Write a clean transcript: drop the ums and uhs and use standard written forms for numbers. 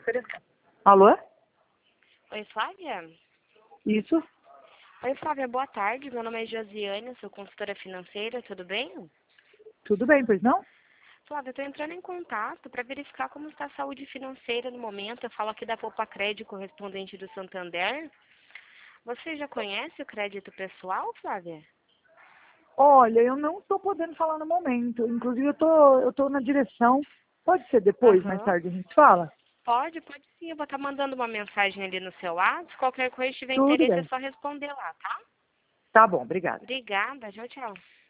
Alô? Oi, Flávia? Isso? Oi, Flávia, boa tarde. Meu nome é Josiane, sou consultora financeira, tudo bem? Tudo bem, pois não? Flávia, eu estou entrando em contato para verificar como está a saúde financeira no momento. Eu falo aqui da Poupa Crédito, correspondente do Santander. Você já conhece o crédito pessoal, Flávia? Olha, eu não estou podendo falar no momento. Inclusive, eu tô na direção. Pode ser depois, mais Aham. tarde a gente fala? Pode sim. Eu vou estar mandando uma mensagem ali no seu WhatsApp. Qualquer coisa, se tiver Tudo interesse, é bem. só responder lá, tá? Tá bom, obrigada. Obrigada. Tchau, tchau.